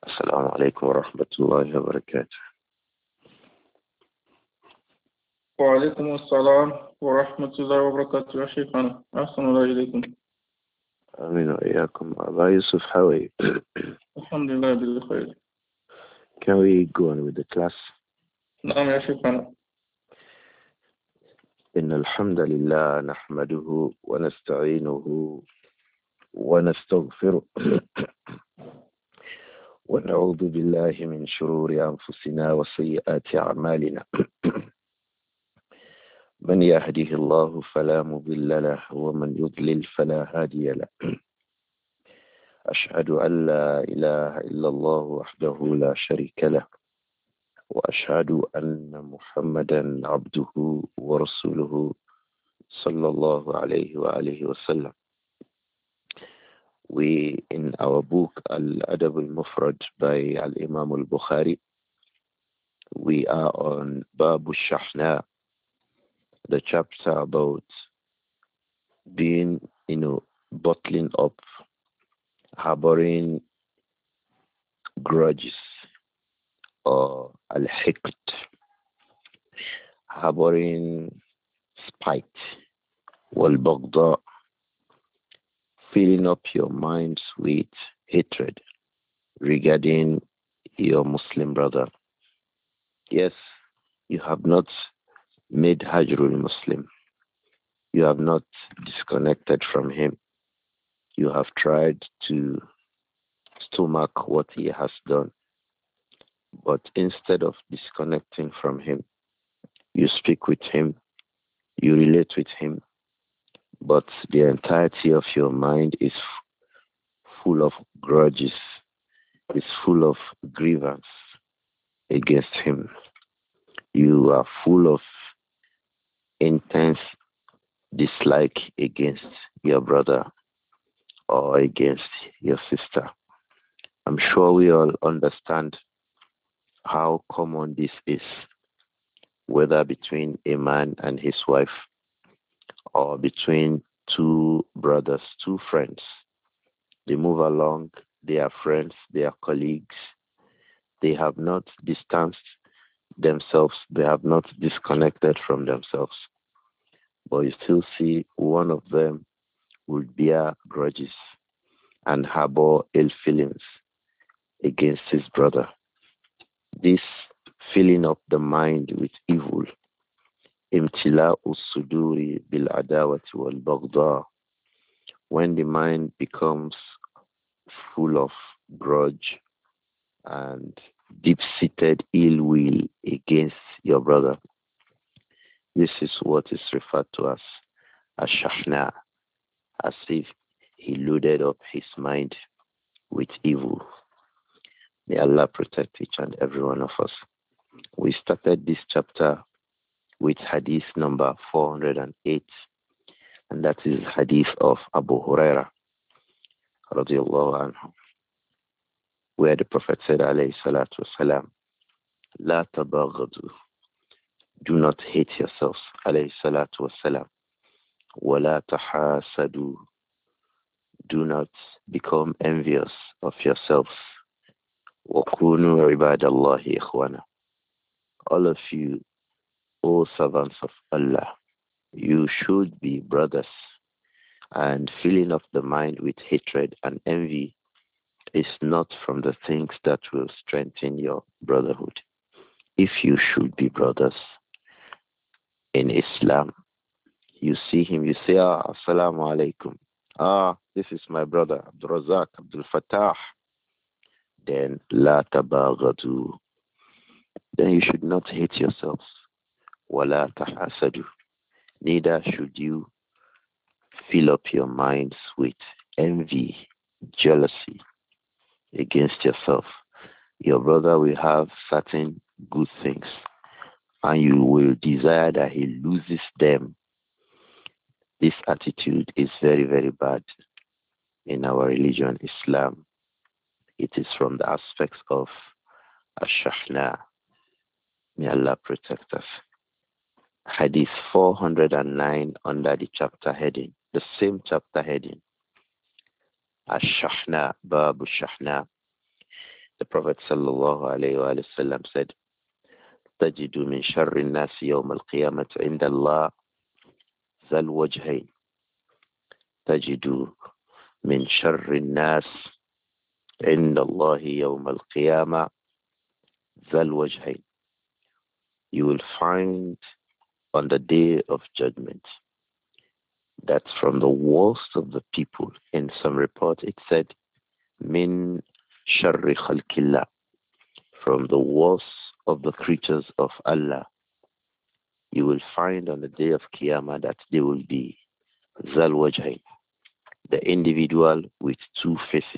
السلام عليكم ورحمة الله وبركاته. وعليكم السلام ورحمة الله وبركاته يا شيخنا، أحسن الله إليكم. آمين وإياكم. أبا يوسف, how are you? الحمد لله بخير. Can we go on with the class? نعم يا شيخنا. إن الحمد لله نحمده ونستعينه ونستغفره ونعوذ بالله من شرور أنفسنا وسيئات أعمالنا. من يهده الله فلا مضل له ومن يضلل فلا هادي له. أشهد أن لا إله إلا الله وحده لا شريك له وأشهد أن محمدا عبده ورسوله صلى الله عليه وآله وسلم. We, in our book Al-Adab al-Mufrad by Al-Imam al-Bukhari, we are on Babu Shahna, the chapter about being, bottling up, harboring grudges, or al-hiqt, harboring spite, wal-baghdha, filling up your minds with hatred regarding your Muslim brother. Yes, you have not made Hajrul Muslim. You have not disconnected from him. You have tried to stomach what he has done. But instead of disconnecting from him, you speak with him, you relate with him, but the entirety of your mind is full of grudges, is full of grievance against him. You are full of intense dislike against your brother or against your sister. I'm sure we all understand how common this is, whether between a man and his wife or between two brothers, two friends. They move along, they are friends, they are colleagues. They have not distanced themselves, they have not disconnected from themselves. But you still see one of them will bear grudges and harbor ill feelings against his brother. This filling up the mind with evil, imtila'u suduri bil adawati wal baghdha, when the mind becomes full of grudge and deep-seated ill will against your brother. This is what is referred to as shahna, as if he loaded up his mind with evil. May Allah protect each and every one of us. We started this chapter with hadith number 408, and that is hadith of Abu Huraira radiallahu anhu, where the Prophet said, alayhi salatu wasalam, la tabaghadu, do not hate yourselves, alayhi salatu wasalam, wa la tahasadu, do not become envious of yourselves, wa kunu ibadallahi ikhwana, all of you, O servants of Allah, you should be brothers. And filling up the mind with hatred and envy is not from the things that will strengthen your brotherhood. If you should be brothers in Islam, you see him, you say, assalamu alaikum. This is my brother, Abdul Razak, Abdul Fattah. Then, la tabaghadu. Then you should not hate yourselves. Wala tahasadu. Neither should you fill up your minds with envy, jealousy against yourself. Your brother will have certain good things, and you will desire that he loses them. This attitude is very, very bad in our religion, Islam. It is from the aspects of ash-shahna. May Allah protect us. Hadith 409 under the chapter heading, the same chapter heading, Ash-Shahna, Babu Shahna. The Prophet sallallahu alayhi wa sallam said, تجد من شر الناس يوم القيامة عند الله ذا الوجهين. تجد من شر الناس عند الله يوم القيامة ذا الوجهين. You will find on the day of judgment that from the worst of the people, in some report it said, min sharri khalqillah, from the worst of the creatures of Allah, you will find on the day of Qiyamah that they will be zal wajhain, the individual with two faces.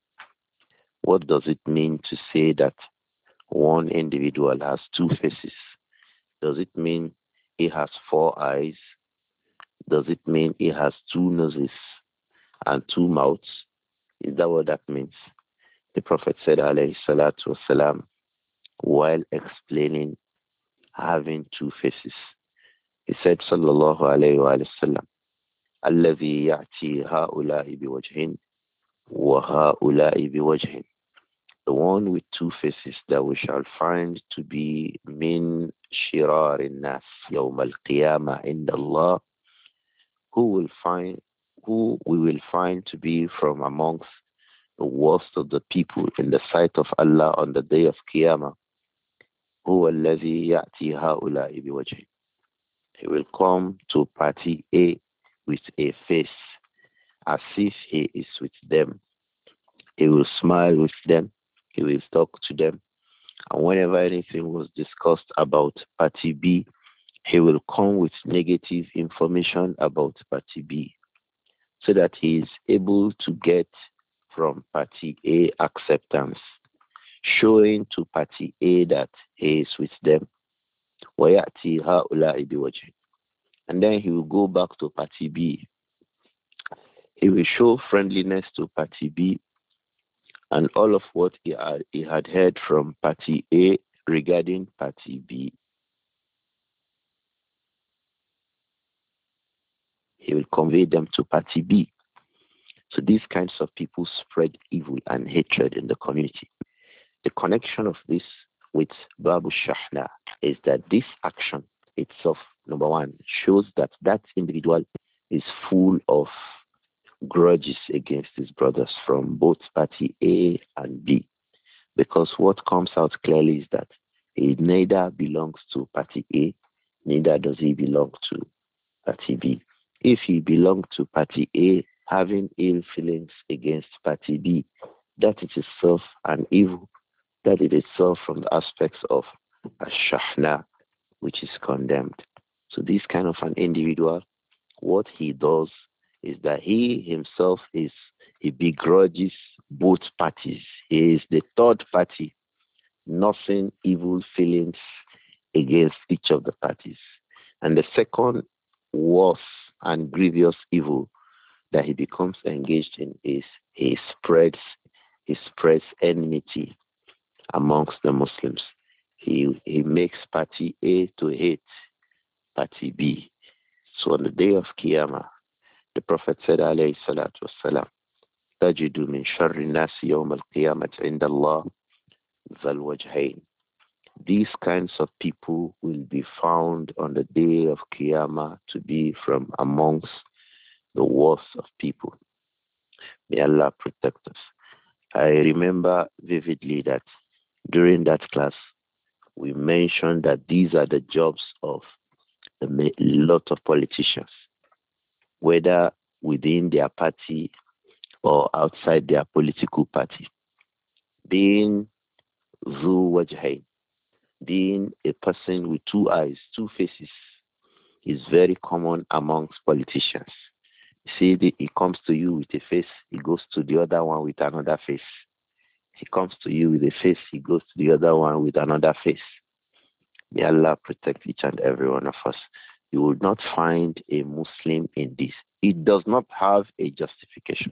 What does it mean to say that one individual has two faces? Does it mean he has four eyes? Does it mean he has two noses and two mouths? Is that what that means? The Prophet said, alayhi salatu wasalam, while explaining having two faces, he said, sallallahu alayhi wa sallam, الذي يأتي هؤلاء بوجهين وهؤلاء بوجهين. The one with two faces that we shall find to be min shirar الناس يوم القيامة عند الله, who we will find to be from amongst the worst of the people in the sight of Allah on the day of Qiyamah. هو الذي يأتي هؤلاء بوجهين. He will come to party A with a face as if he is with them. He will smile with them. He will talk to them. And whenever anything was discussed about party B, he will come with negative information about party B, so that he is able to get from party A acceptance, showing to party A that he is with them. وَيَأْتِي هَؤُلَاءِ بِوَجْهٍ. And then he will go back to party B. He will show friendliness to party B and all of what he had heard from party A regarding party B. He will convey them to party B. So these kinds of people spread evil and hatred in the community. The connection of this with Babu Shahna is that this action itself, number one, shows that that individual is full of grudges against his brothers from both party A and B. Because what comes out clearly is that he neither belongs to party A, neither does he belong to party B. If he belonged to party A, having ill feelings against party B, that is itself an evil. That is itself from the aspects of ash-shahna, which is condemned. So this kind of an individual, what he does is that he himself he begrudges both parties. He is the third party, nothing evil feelings against each of the parties. And the second worse and grievous evil that he becomes engaged in is he spreads enmity amongst the Muslims. He makes party A to hate party B. So on the day of Qiyamah, the Prophet said, alayhi salatu wassalam, تجد من شر الناس يوم القيامة عند الله ذا الوجهين. These kinds of people will be found on the day of Qiyamah to be from amongst the worst of people. May Allah protect us. I remember vividly that during that class, we mentioned that these are the jobs of a lot of politicians, whether within their party or outside their political party. Being Zu Wajhain, being a person with two eyes, two faces, is very common amongst politicians. See, he comes to you with a face, he goes to the other one with another face. He comes to you with a face, he goes to the other one with another face. May Allah protect each and every one of us. You will not find a Muslim in this. It does not have a justification.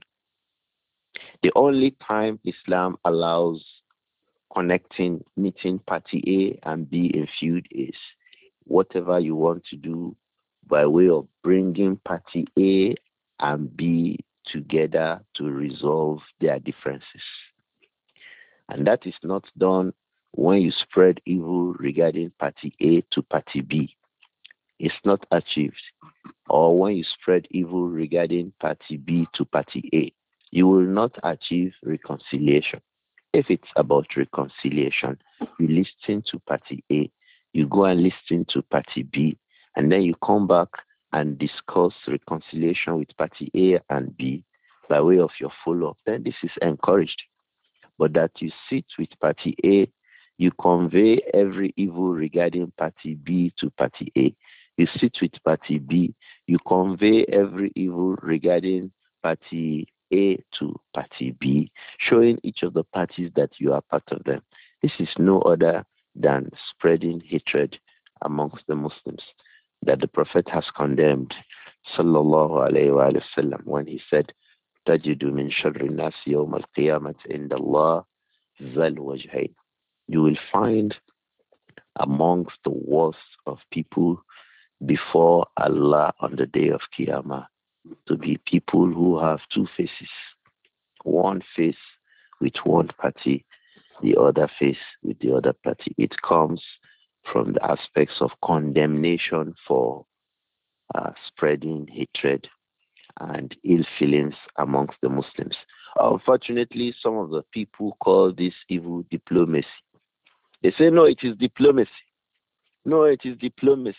The only time Islam allows connecting, meeting party A and B in feud is whatever you want to do by way of bringing party A and B together to resolve their differences. And that is not done when you spread evil regarding party A to party B. It's not achieved. Or when you spread evil regarding party B to party A, you will not achieve reconciliation. If it's about reconciliation, you listen to party A, you go and listen to party B, and then you come back and discuss reconciliation with party A and B by way of your follow-up, then this is encouraged. But that you sit with party A, you convey every evil regarding party B to party A. You sit with party B, you convey every evil regarding party A to party B, showing each of the parties that you are part of them. This is no other than spreading hatred amongst the Muslims that the Prophet has condemned, sallallahu alayhi wa sallam, when he said, تجد من شر الناس يوم القيامة عند الله ذا الوجهين. You will find amongst the worst of people before Allah on the day of Qiyamah to be people who have two faces. One face with one party, the other face with the other party. It comes from the aspects of condemnation for spreading hatred and ill feelings amongst the Muslims. Unfortunately, some of the people call this evil diplomacy. They say, no, it is diplomacy. No, it is diplomacy.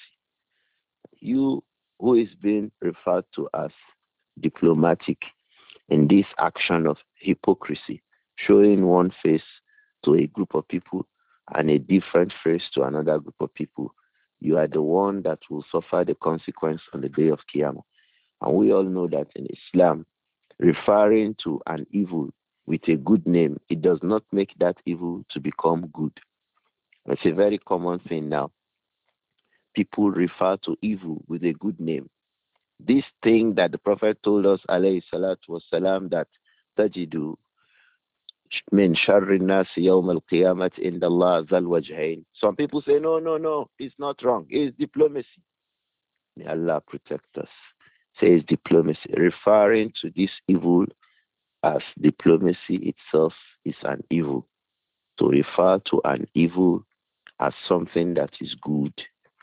You who is being referred to as diplomatic in this action of hypocrisy, showing one face to a group of people and a different face to another group of people, you are the one that will suffer the consequence on the day of Qiyamah. And we all know that in Islam, referring to an evil with a good name, it does not make that evil to become good. It's a very common thing now. People refer to evil with a good name. This thing that the Prophet told us, alayhi salatu wasalam, that tajidu min sharri nasi yawm al-qiyamah inda Allah zal wajhain. Some people say, no, no, no, it's not wrong. It's diplomacy. May Allah protect us. Says diplomacy, referring to this evil as diplomacy itself is an evil. To refer to an evil as something that is good.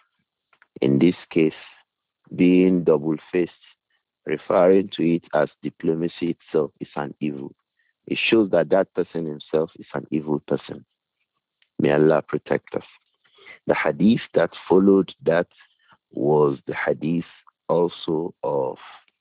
In this case, being double-faced, referring to it as diplomacy itself is an evil. It shows that that person himself is an evil person. May Allah protect us. The hadith that followed that was the hadith also of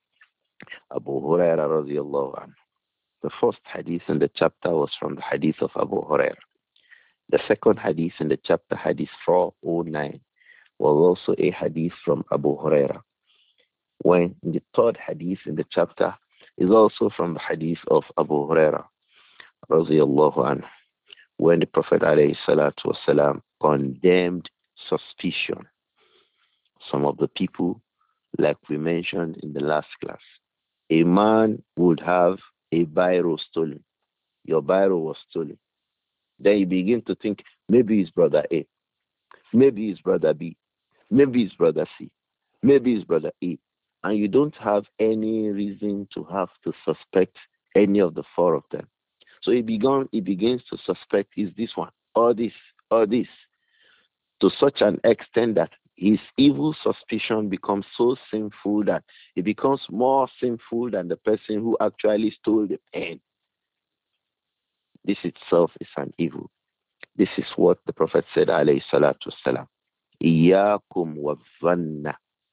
Abu Huraira radiallahu anhu. The first hadith in the chapter was from the hadith of Abu Huraira. The second hadith in the chapter, hadith 409, was also a hadith from Abu Huraira. When the third hadith in the chapter is also from the hadith of Abu Huraira radiallahu anhu, when the Prophet alayhi salatu wasalam condemned suspicion. Some of the people, like we mentioned in the last class, a man would have a biro stolen. Your biro was stolen. Then you begin to think, maybe it's brother A, maybe it's brother B, maybe it's brother C, maybe it's brother E. And you don't have any reason to have to suspect any of the four of them. So he begins to suspect, is this one, or this, or this, to such an extent that his evil suspicion becomes so sinful that it becomes more sinful than the person who actually stole the pen. This itself is an evil. This is what the Prophet said, alayhi salatu wasalam. Iyakum wa dhanna.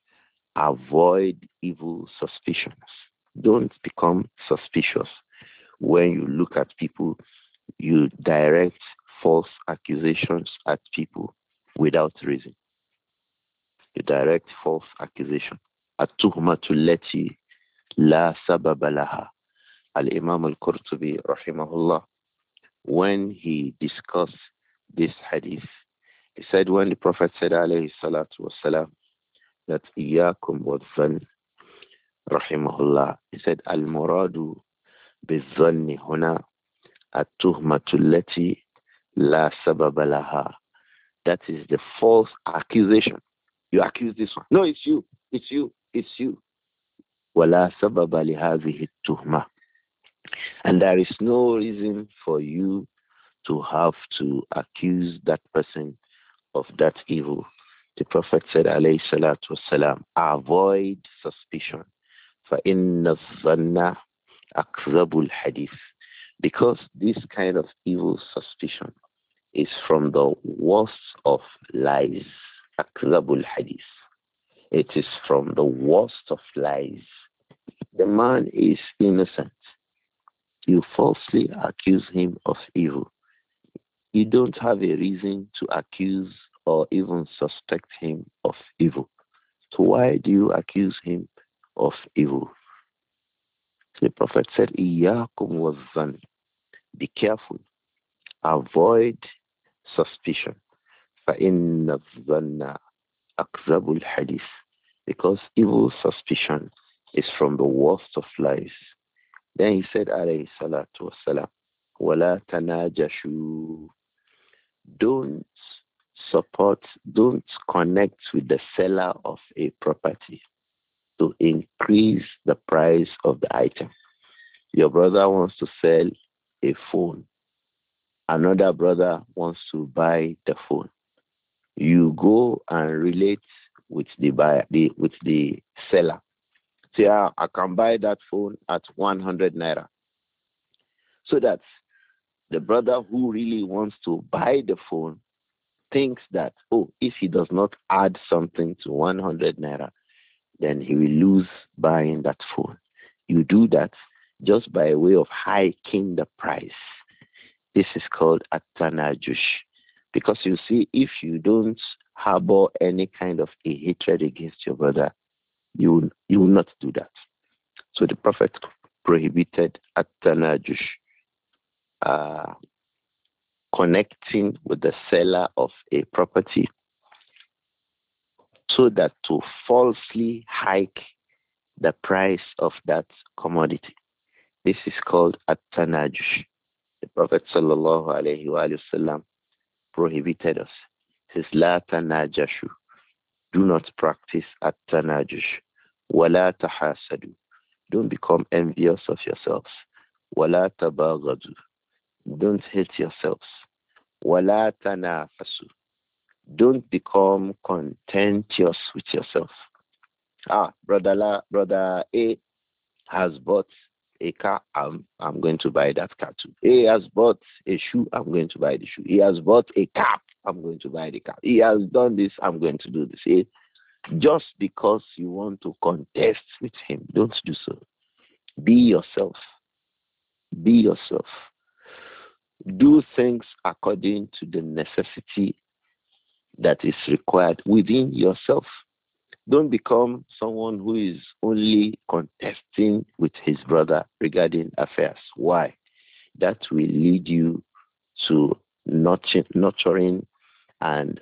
Avoid evil suspicions. Don't become suspicious. When you look at people, you direct false accusations at people without reason. You direct false accusation. At-tuhmatu allati la sababa laha. Al-Imam al-Qurtubi, rahimahullah, when he discussed this hadith, he said, when the Prophet said, alayhi salatu wasalam, that iyakum wa dhann, rahimahullah, he said, al-muradu bi-dhanni huna at-tuhmatu allati la sababa laha. That is the false accusation. You accuse this one. No, it's you. It's you. It's you. وَلَا سَبَبَ لِهَذِهِ التُّهْمَةِ. And there is no reason for you to have to accuse that person of that evil. The Prophet said, alayhi salatu wasalam, avoid suspicion. فَإِنَّ الظَّنَّ أَكْذَبُ الْحَدِيثِ. Because this kind of evil suspicion is from the worst of lies. أَكْذَبُ الْحَدِيثِ. It is from the worst of lies. The man is innocent. You falsely accuse him of evil. You don't have a reason to accuse or even suspect him of evil. So why do you accuse him of evil? The Prophet said, إِيَّاكُمْ وَالظَّنِّ. Be careful. Avoid suspicion. فَإِنَّ الظَّنَّ أَكْذَبُ الْحَدِيثِ. Because evil suspicion is from the worst of lies. Then he said, alayhi salatu wasalam, وَلَا تَنَاجَشُوا. Don't connect with the seller of a property to increase the price of the item. Your brother wants to sell a phone. Another brother wants to buy the phone. You go and relate with the buyer, with the seller. Say, I can buy that phone at 100 naira. So that the brother who really wants to buy the phone thinks that, if he does not add something to 100 naira, then he will lose buying that phone. You do that just by way of hiking the price. This is called at-tanajush. Because you see, if you don't harbor any kind of a hatred against your brother, you will not do that. So the Prophet prohibited at-tanajush, connecting with the seller of a property so that to falsely hike the price of that commodity. This is called at-tanajush. The Prophet sallallahu alayhi wa sallam prohibited us. He says, La tanajashu. Do not practice at-tanajush. Wala tahasadu. Don't become envious of yourselves. Wala tabaghadu. Don't hate yourselves. Wala tanafasu. Don't become contentious with yourself. Brother A has bought a car. I'm going to buy that car too. A has bought a shoe. I'm going to buy the shoe. He has bought a cap. I'm going to buy the cap. He has done this. I'm going to do this. Just because you want to contest with him, don't do so. Be yourself. Be yourself. Do things according to the necessity that is required within yourself. Don't become someone who is only contesting with his brother regarding affairs. Why? That will lead you to nurturing and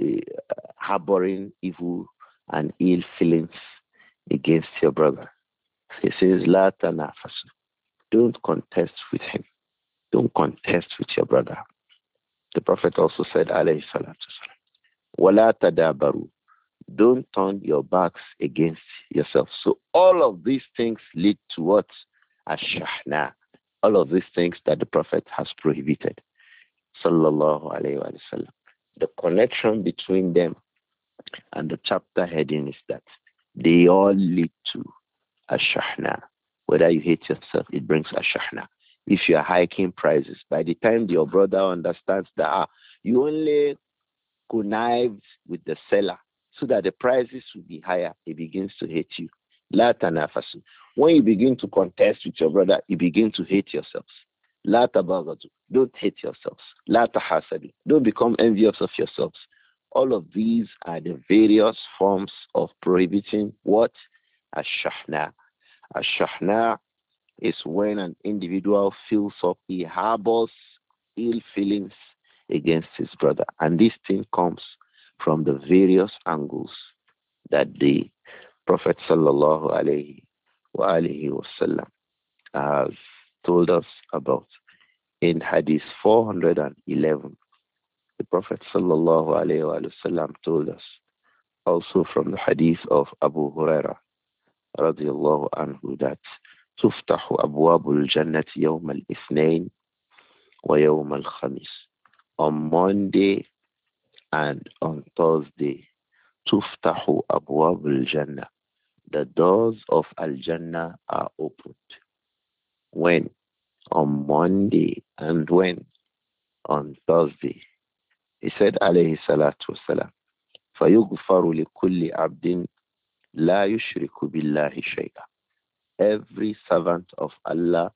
harboring evil and ill feelings against your brother. He says, La tanafasu. Don't contest with him. Don't contest with your brother. The Prophet also said, alayhi salatu wasalam, Wala tadabaru. Don't turn your backs against yourself. So all of these things lead to what? Ash-shahna. All of these things that the Prophet has prohibited. Sallallahu alayhi wa sallam. The connection between them and the chapter heading is that they all lead to ash-shahna. Whether you hate yourself, it brings ash-shahna. If you are hiking prices, by the time your brother understands that you only connived with the seller so that the prices will be higher, he begins to hate you. La tanafasu. When you begin to contest with your brother, you begin to hate yourselves. La tabaghadu. Don't hate yourselves. La tahasadu. Don't become envious of yourselves. All of these are the various forms of prohibiting what? Ash-shahna. Ash-shahna is when an individual feels up, he harbors ill feelings against his brother. And this thing comes from the various angles that the Prophet sallallahu alayhi wa alihi wasallam has told us about. In Hadith 411, the Prophet sallallahu alayhi wa sallam told us, also from the Hadith of Abu Huraira radiallahu anhu, that تفتح أبواب الجنة يوم الاثنين ويوم الخميس. On Monday and on Thursday, تفتح أبواب الجنة. The doors of Al-Jannah are opened. When? On Monday and when? On Thursday. He said, alayhi salatu wasalam, فَيُغْفَرُ لِكُلِّ عَبْدٍ لَا يُشْرِكُ بِاللَّهِ شَيْئًا. Every servant of Allah,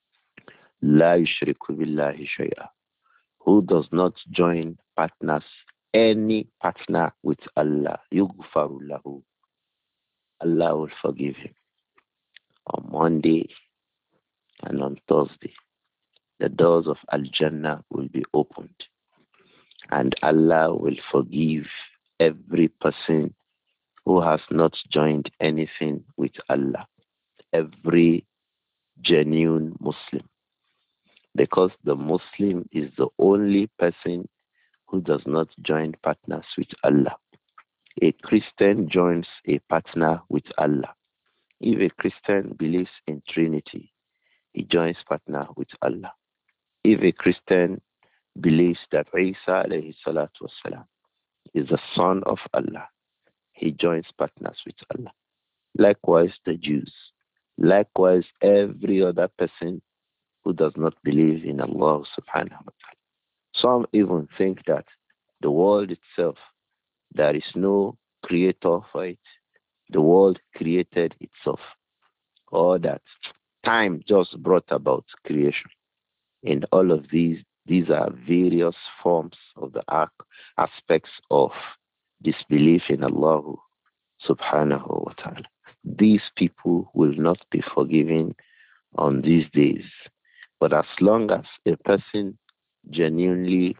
لَا يُشْرِكُ بِاللَّهِ شَيْئًا, who does not join partners, any partner with Allah, يُغْفَرُ لَهُ, Allah will forgive him. On Monday and on Thursday, the doors of Al-Jannah will be opened, and Allah will forgive every person who has not joined anything with Allah, every genuine Muslim. Because the Muslim is the only person who does not join partners with Allah. A Christian joins a partner with Allah. If a Christian believes in Trinity, he joins partner with Allah. If a Christian believes that Isa alayhi salatu wasalam is the son of Allah, he joins partners with Allah. Likewise the Jews. Likewise every other person who does not believe in Allah subhanahu wa ta'ala. Some even think that the world itself, there is no creator for it. The world created itself. Or that time just brought about creation. In all of these are various forms of the aspects of disbelief in Allah subhanahu wa ta'ala. These people will not be forgiven on these days. But as long as a person genuinely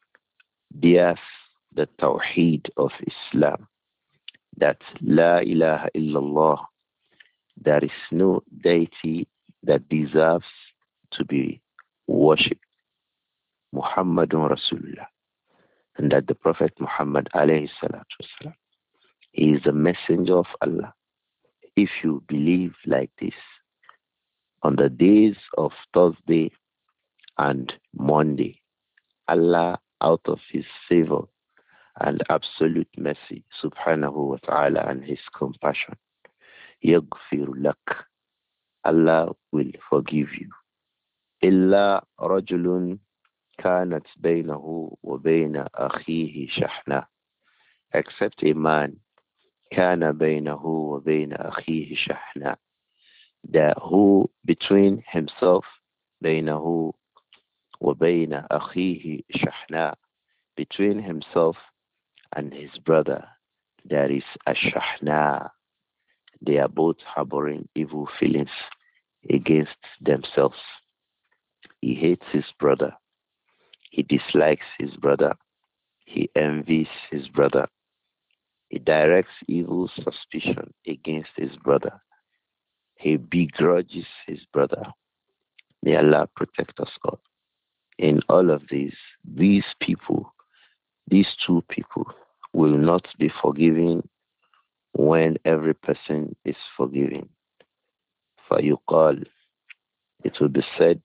bears the tawheed of Islam, that La ilaha illallah, there is no deity that deserves to be worshipped, Muhammadun Rasulullah, and that the Prophet Muhammad alayhi salatu wasalam, he is the messenger of Allah. If you believe like this, on the days of Thursday and Monday, Allah, out of his favor and absolute mercy, subhanahu wa ta'ala, and his compassion, yaghfir lak, Allah will forgive you. Illa rajulun kanat baynahu wa bayna akhihi shahna, except a man kana baynahu wa bayna akhihi shahna, that who between himself, baynahu wa bayna akhihi shahna, between himself and his brother, there is a shahna. They are both harboring evil feelings against themselves. He hates his brother. He dislikes his brother. He envies his brother. He directs evil suspicion against his brother. He begrudges his brother. May Allah protect us all. In all of these people, these two people will not be forgiven when every person is forgiving. فَيُقَالْ, it will be said,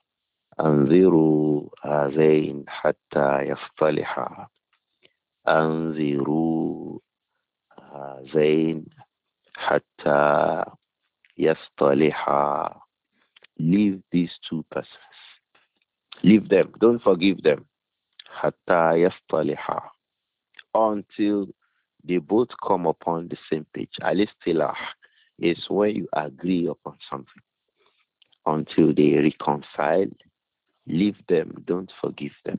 أَنْذِرُوا هَذَيْنِ حَتَّى يَصْطَلِحَا. أَنْذِرُوا هَذَيْنِ حَتَّى يَصْطَلِحَا. Leave these two persons. Leave them. Don't forgive them. حَتَّى يَصْطَلِحَا. Until they both come upon the same page. Al-istilah is when you agree upon something. Until they reconcile, leave them, don't forgive them.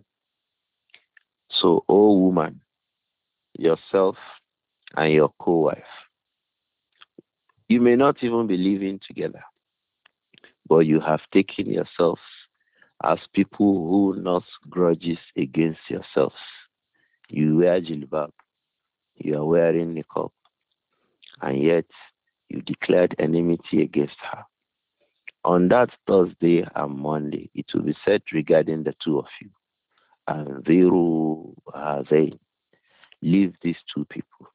So, O woman, yourself and your co-wife, you may not even be living together, but you have taken yourselves as people who nurse grudges against yourselves. You wear jilbab, you are wearing niqab, and yet you declared enmity against her. On that Thursday and Monday, it will be said regarding the two of you, Anziru Hazain, leave these two people,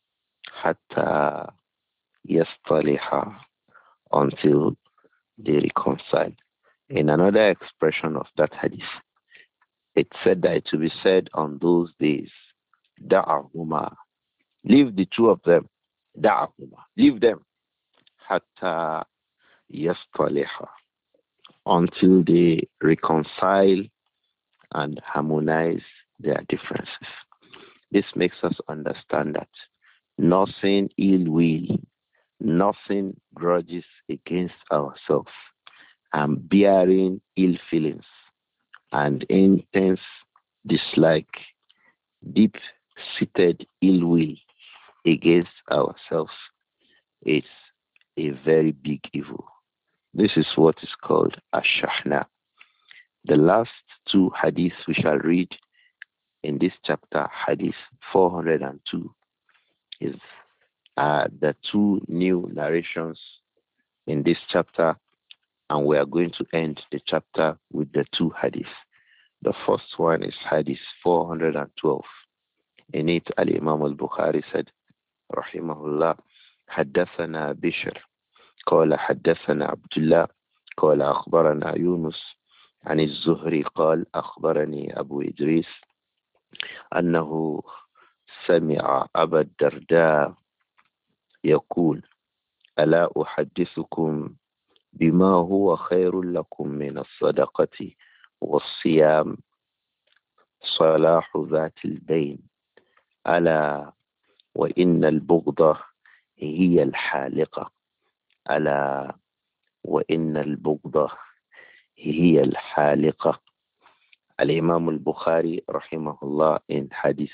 Hatta Yastaliha, until they reconcile. In another expression of that hadith, it said that it will be said on those days, Da'ahuma, leave the two of them, Da'ahuma, leave them, Hatta yastaliha, until they reconcile and harmonize their differences. This makes us understand that nothing ill will, nothing grudges against ourselves, and bearing ill feelings and intense dislike, deep-seated ill will against ourselves is a very big evil. This is what is called ash-shahna. The last two hadiths we shall read in this chapter, hadith 402, is the two new narrations in this chapter, and we are going to end the chapter with the two hadiths. The first one is hadith 412. In it, Al-Imam al-Bukhari said, rahimahullah, حدثنا بشر قال حدثنا عبد الله قال أخبرنا يونس عن الزهري قال أخبرني أبو إدريس أنه سمع أبا الدرداء يقول ألا أحدثكم بما هو خير لكم من الصدقة والصيام صلاح ذات البين ألا وإن البغضة هي الحالقة ألا وإن البغضة هي الحالقة. Al-Imam al-Bukhari rahimahullah in hadith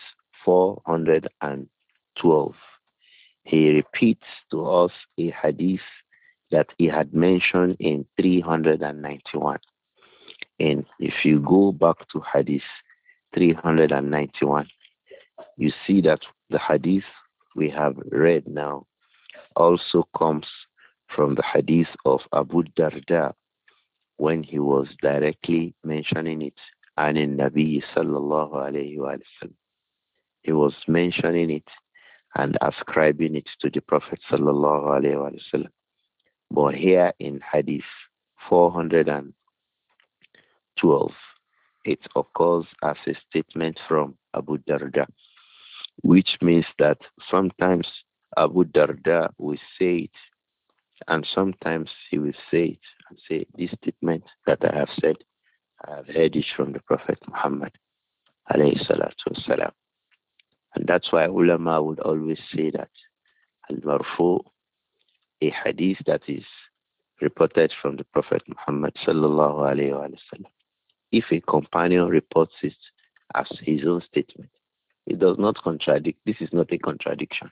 412, he repeats to us a hadith that he had mentioned in 391. And if you go back to hadith 391, you see that the hadith we have read now also comes from the hadith of Abu Darda when he was directly mentioning it, and in Nabi sallallahu alayhi wa sallam. He was mentioning it and ascribing it to the Prophet sallallahu alayhi wa sallam. But here in hadith 412, it occurs as a statement from Abu Darda, which means that sometimes Abu Darda will say it, and sometimes he will say it and say, this statement that I have said, I have heard it from the Prophet Muhammad alayhi salatu wasalam. And that's why ulama would always say that al-marfu, a hadith that is reported from the Prophet Muhammad sallallahu alayhi wa sallam, if a companion reports it as his own statement, it does not contradict. This is not a contradiction.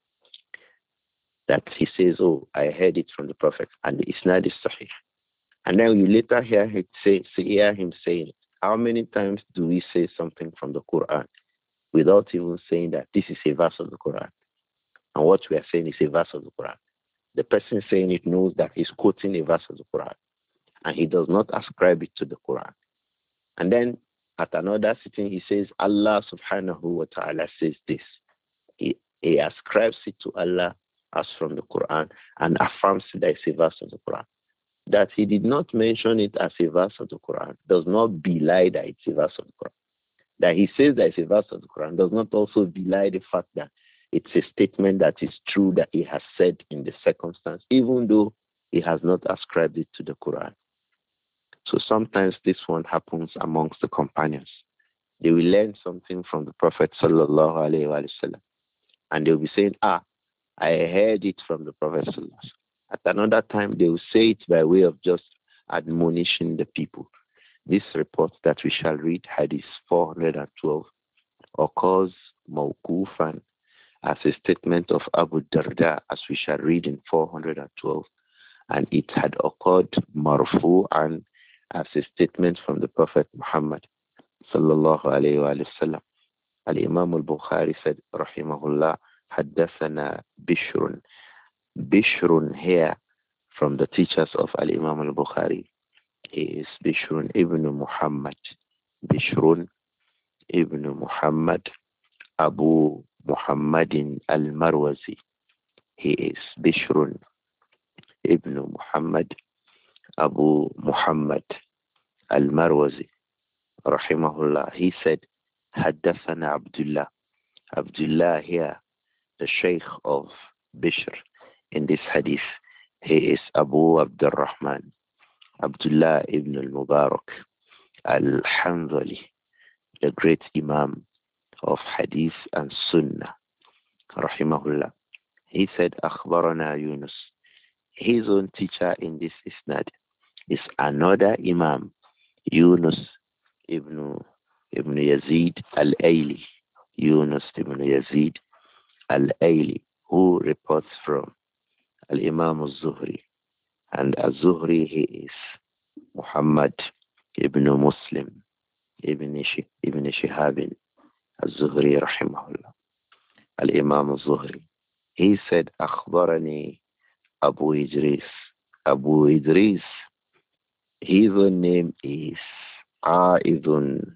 That he says, oh, I heard it from the Prophet, and the isnad is sahih. And then you later hear him saying it. How many times do we say something from the Quran without even saying that this is a verse of the Quran? And what we are saying is a verse of the Quran. The person saying it knows that he's quoting a verse of the Quran, and he does not ascribe it to the Quran. And then at another sitting, he says, Allah subhanahu wa ta'ala says this. He ascribes it to Allah as from the Quran and affirms that it's a verse of the Quran. That he did not mention it as a verse of the Quran does not belie that it's a verse of the Quran. That he says that it's a verse of the Quran does not also belie the fact that it's a statement that is true that he has said in the circumstance, even though he has not ascribed it to the Quran. So sometimes this one happens amongst the companions. They will learn something from the Prophet sallallahu alaihi wasallam, and they will be saying, I heard it from the Prophet sallallahu alaihi wasallam. At another time, they will say it by way of just admonishing the people. This report that we shall read, hadith 412, occurs mawqufan as a statement of Abu Darda, as we shall read in 412, and it had occurred marfu'an as a statement from the Prophet Muhammad sallallahu alayhi wa sallam. Al-Imam al-Bukhari said, rahimahullah, haddathana Bishrun. Bishrun here from the teachers of Al-Imam al-Bukhari. He is Bishrun ibn Muhammad. Bishrun ibn Muhammad Abu Muhammadin al-Marwazi. He is Bishrun ibn Muhammad Abu Muhammad al-Marwazi, rahimahullah, he said, Haddathana Abdullah. Abdullah here, the Sheikh of Bishr in this hadith. He is Abu Abdurrahman, Abdullah ibn al-Mubarak al-Hanzali, the great Imam of Hadith and Sunnah, rahimahullah. He said, Akhbarana Yunus. His own teacher in this isnad is another Imam, Yunus ibn Yazid al-Aili. Yunus ibn Yazid al-Aili, who reports from al-Imam al-Zuhri. And al-Zuhri, he is Muhammad ibn Muslim ibn Shihabin al-Zuhri rahimahullah. Al-Imam al-Zuhri. He said, Akhbarani Abu Idris. Abu Idris, his name is A'idun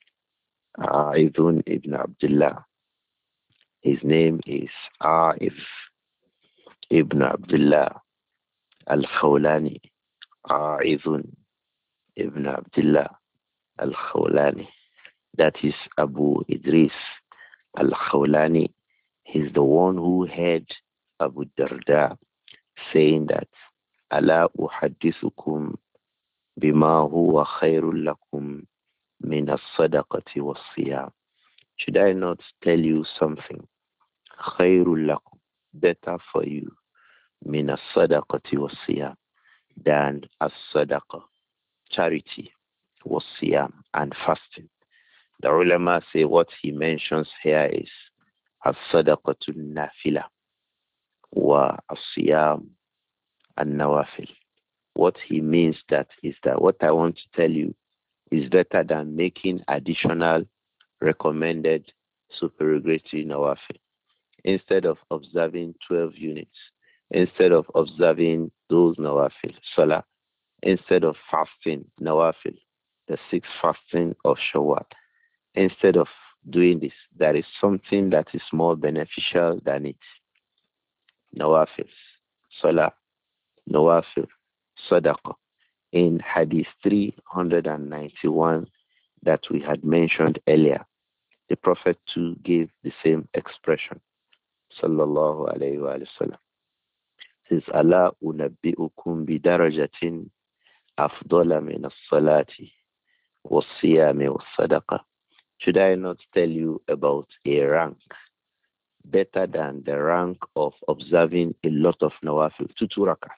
ibn Abdullah. His name is A'if ibn Abdullah al-Khawlani. A'idun ibn Abdullah al-Khawlani. That is Abu Idris al-Khawlani. He's the one who heard Abu Darda saying that, Ala uhaddithukum bima huwa khairul lakum min as-sadaqati was-siyam. Should I not tell you something? Khairul lakum, better for you, min as-sadaqati was-siyam, than as-sadaqa, charity, was-siyam, and fasting. The ulama say what he mentions here is as-sadaqatu nafila wa as-siyam an-nawafil. What he means that is that what I want to tell you is better than making additional recommended supererogatory nawafil. Instead of observing 12 units, instead of observing those nawafil, salah, instead of fasting nawafil, the 6 fasting of Shawwal, instead of doing this, there is something that is more beneficial than it. Nawafil, salah, nawafil, sadaqah. In Hadith 391 that we had mentioned earlier, the Prophet too gave the same expression. Sallallahu alayhi wa sallam. Says, Allah unabbi'ukum bidarajatin afdala min as-salati was-siyami was-sadaqah. Should I not tell you about a rank better than the rank of observing a lot of nawafil? Two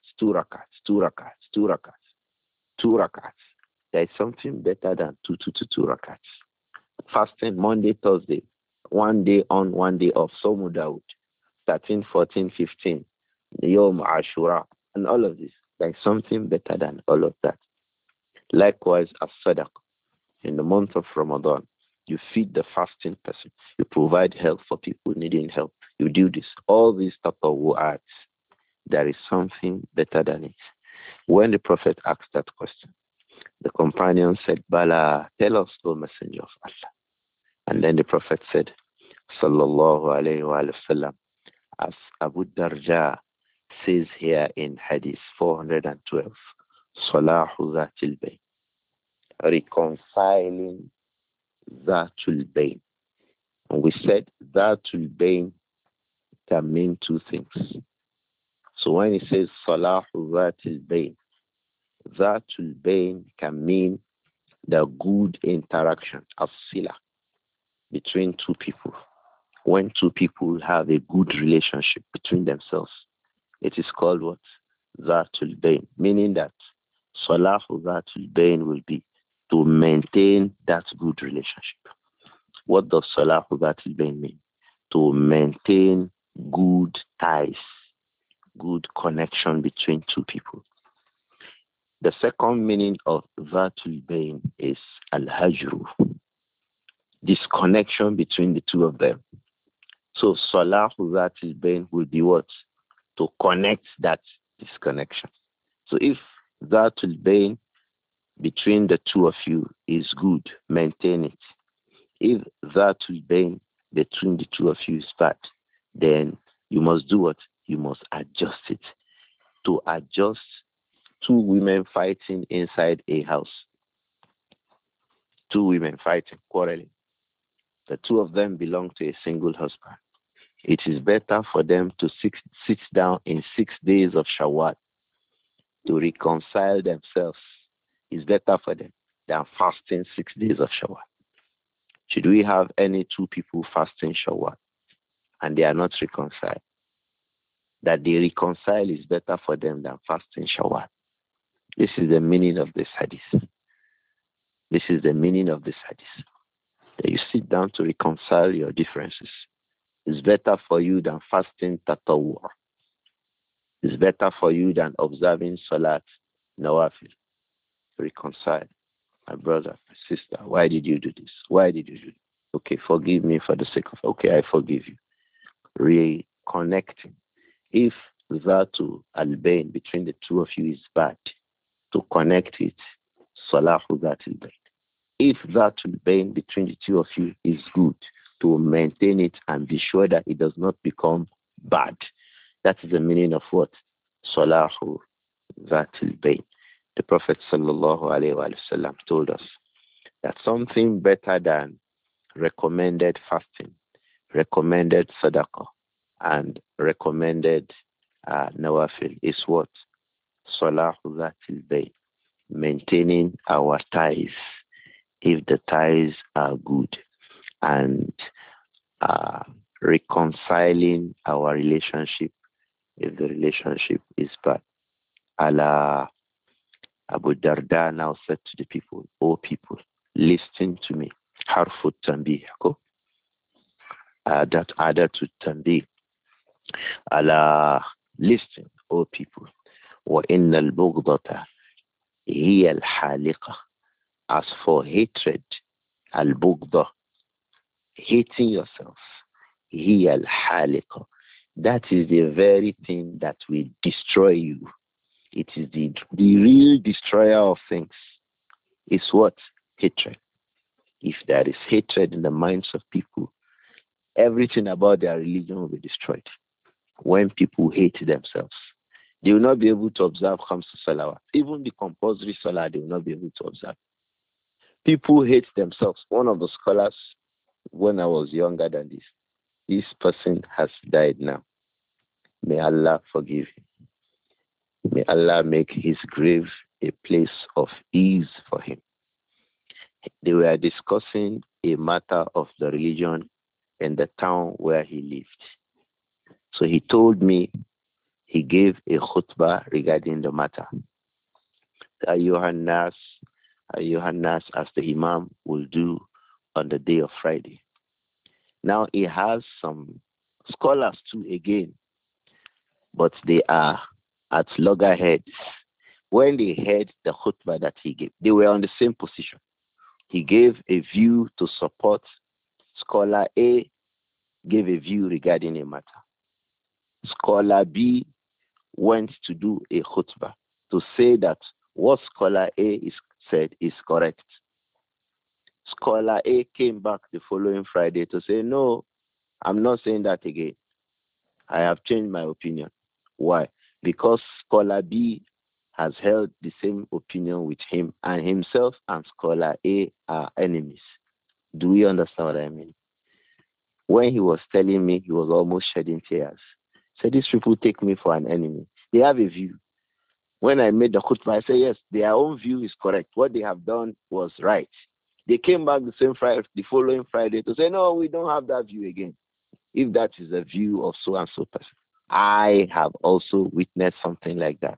rakats. There is something better than two rakats. Fasting Monday, Thursday, 1 day on, 1 day off, Somu Dawood, 13, 14, 15, Yom Ashura, and all of this. There is something better than all of that. Likewise, as sadaqah, in the month of Ramadan, you feed the fasting person. You provide help for people needing help. You do this. All these tatawu'at, there is something better than it. When the Prophet asked that question, the companion said, Bala, tell us, O Messenger of Allah. And then the Prophet said, Sallallahu alayhi wa sallam, as Abu Darja says here in Hadith 412, Salahu Zatil Bayn, reconciling Zatul Bayn. And we said Zatul Bayn can mean two things. So when he says Salahu Zatil Bayn, Zatul Bayn can mean the good interaction of sila between two people. When two people have a good relationship between themselves, it is called what? Zatul Bayn, meaning that Salahu Zatul Bayn will be to maintain that good relationship. What does Salahu Zatul Bayn mean? To maintain good ties, good connection between two people. The second meaning of Zatul Bayn is Al-Hajru, disconnection between the two of them. So Salahu Zatul Bayn will be what? To connect that disconnection. So if Zatul Bayn between the two of you is good, maintain it. If Zatul Bayn between the two of you is bad, then you must do what? You must adjust it. To adjust two women fighting inside a house. Two women fighting, quarreling. The two of them belong to a single husband. It is better for them to sit down in 6 days of Shawwal to reconcile themselves. It's better for them than fasting 6 days of Shawwal. Should we have any two people fasting Shawwal and they are not reconciled? That they reconcile is better for them than fasting Shawwal. This is the meaning of this hadith. This is the meaning of this hadith. That you sit down to reconcile your differences. It's better for you than fasting tatawwur. It's better for you than observing salat nawafil. Reconcile. My brother, my sister, why did you do this? Why did you do this? Okay, forgive me for the sake of, okay, I forgive you. Reconnecting. If Zatu al-Bain between the two of you is bad, to connect it, Salahu Zatul Bain. If Zatul Bain between the two of you is good, to maintain it and be sure that it does not become bad. That is the meaning of what? Salahu Zatul Bain. The Prophet sallallahu alaihi wasallam told us that something better than recommended fasting, recommended sadaqah, and recommended nawafil is what? Salahu Zatul Bain. Maintaining our ties if the ties are good, and reconciling our relationship if the relationship is bad. Allah Abu Darda now said to the people, "O people, listen to me. Harfu tanbih. That added to tanbih. Allah, listen, O people. Wa inna al-bughdata hiya al-haliqa. As for hatred, al-bughda, hating yourself, hiya al-haliqa. That is the very thing that will destroy you. It is the real destroyer of things. It's what? Hatred. If there is hatred in the minds of people, everything about their religion will be destroyed. When people hate themselves, they will not be able to observe Khamsu Salawat. Even the compulsory Salah, they will not be able to observe. People hate themselves. One of the scholars, when I was younger than this person has died now. May Allah forgive him. May Allah make his grave a place of ease for him. They were discussing a matter of the religion in the town where he lived. So he told me, he gave a khutbah regarding the matter. Ayyuhan nas, as the Imam will do on the day of Friday. Now he has some scholars too again, but they are at loggerheads. When they heard the khutbah that he gave, they were on the same position. He gave a view to support. Scholar A gave a view regarding a matter. Scholar B went to do a khutbah to say that what Scholar A is said is correct. Scholar A came back the following Friday to say, no, I'm not saying that again. I have changed my opinion. Why? Because Scholar B has held the same opinion with him, and himself and Scholar A are enemies. Do we understand what I mean? When he was telling me, he was almost shedding tears. So these people take me for an enemy. They have a view. When I made the khutbah, I said, yes, their own view is correct. What they have done was right. They came back the same Friday, the following Friday to say, no, we don't have that view again. If that is a view of so and so person. I have also witnessed something like that.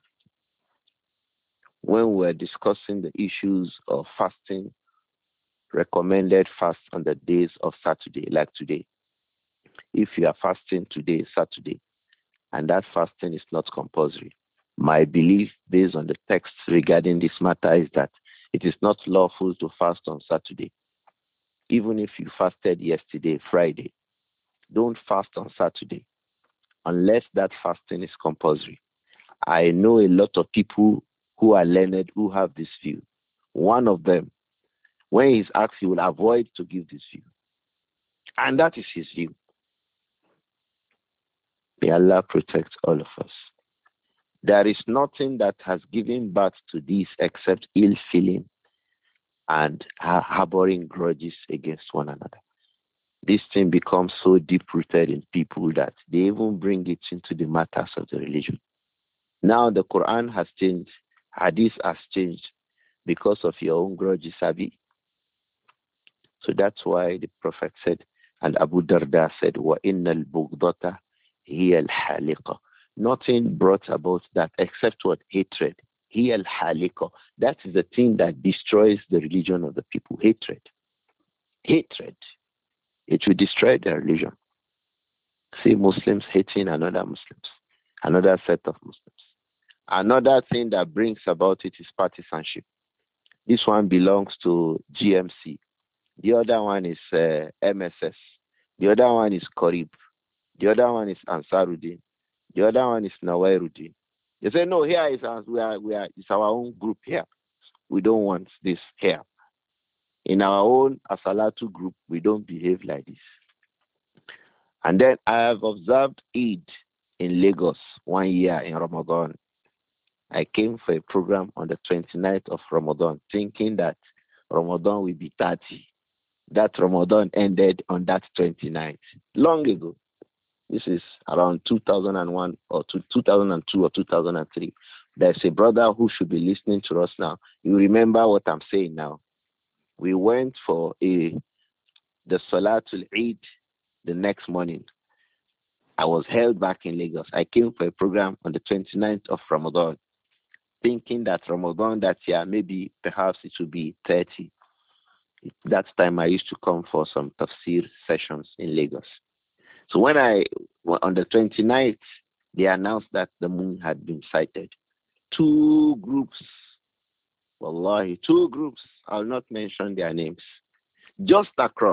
When we were discussing the issues of fasting, recommended fast on the days of Saturday, like today. If you are fasting today, Saturday, and that fasting is not compulsory, my belief based on the text regarding this matter is that it is not lawful to fast on Saturday. Even if you fasted yesterday, Friday, don't fast on Saturday unless that fasting is compulsory. I know a lot of people who are learned who have this view. One of them, when he's asked, he will avoid to give this view. And that is his view. May Allah protect all of us. There is nothing that has given birth to this except ill feeling and harboring grudges against one another. This thing becomes so deep rooted in people that they even bring it into the matters of the religion. Now the Quran has changed, Hadith has changed because of your own grudges, Abi. So that's why the Prophet said, and Abu Darda said, "Wa innal bughdata hiya al-haliqa." Nothing brought about that except what? Hatred. Hiya al-haliqa. That is the thing that destroys the religion of the people. Hatred. Hatred. It will destroy their religion. See Muslims hating another Muslims, another set of Muslims. Another thing that brings about it is partisanship. This one belongs to GMC. The other one is MSS. The other one is Korib. The other one is Ansaruddin. The other one is Nawairuddin. They say, no, here is us. It's our own group here. We don't want this here. In our own Asalatu group, we don't behave like this. And then I have observed Eid in Lagos 1 year in Ramadan. I came for a program on the 29th of Ramadan, thinking that Ramadan will be 30. That Ramadan ended on that 29th, long ago. This is around 2001 or 2002 or 2003. There's a brother who should be listening to us now. You remember what I'm saying now. We went for the Salatul Eid the next morning. I was held back in Lagos. I came for a program on the 29th of Ramadan, thinking that Ramadan that year, maybe perhaps it would be 30. That time I used to come for some tafsir sessions in Lagos. So when on the 29th, they announced that the moon had been sighted. Two groups, wallahi, two groups, I'll not mention their names, just across,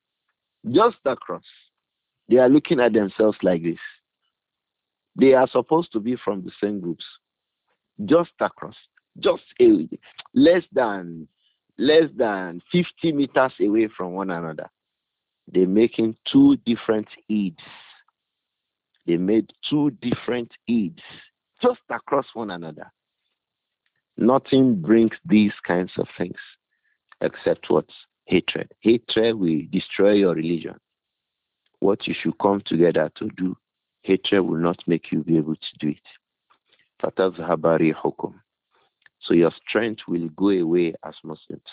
they are looking at themselves like this. They are supposed to be from the same groups, just across, just less than 50 meters away from one another. They're making two different Eids. They made two different Eids just across one another. Nothing brings these kinds of things except what? Hatred. Hatred will destroy your religion. What you should come together to do, hatred will not make you be able to do it. فَتَذْهَبَ رِيحُكُمْ. So your strength will go away as Muslims.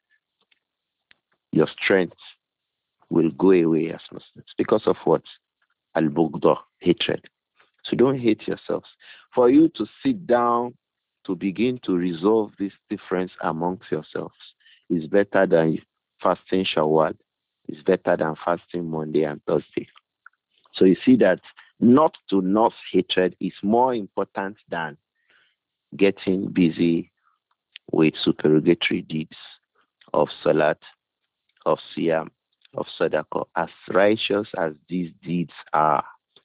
Your strength will go away as Muslims. Because of what? Al-Bughdah, hatred. So don't hate yourselves. For you to sit down to begin to resolve this difference amongst yourselves is better than fasting Shawwal. It's better than fasting Monday and Thursday. So you see that not to nurse hatred is more important than getting busy with supererogatory deeds of Salat, of Siyam, of Sadaqah. As righteous as these deeds are,